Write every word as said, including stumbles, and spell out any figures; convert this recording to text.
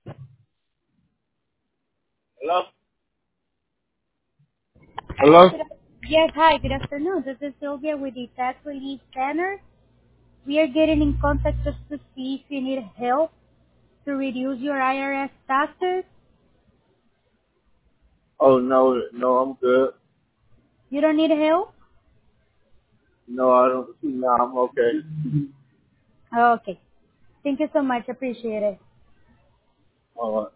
Hello? Hello? Good af- Yes, hi, good afternoon. This is Sylvia with the Tax Relief Center. We are getting in contact just to see if you need help to reduce your I R S taxes. Oh, no, no, I'm good. You don't need help? No, I don't. No, I'm okay. Okay. Thank you so much. Appreciate it. All right.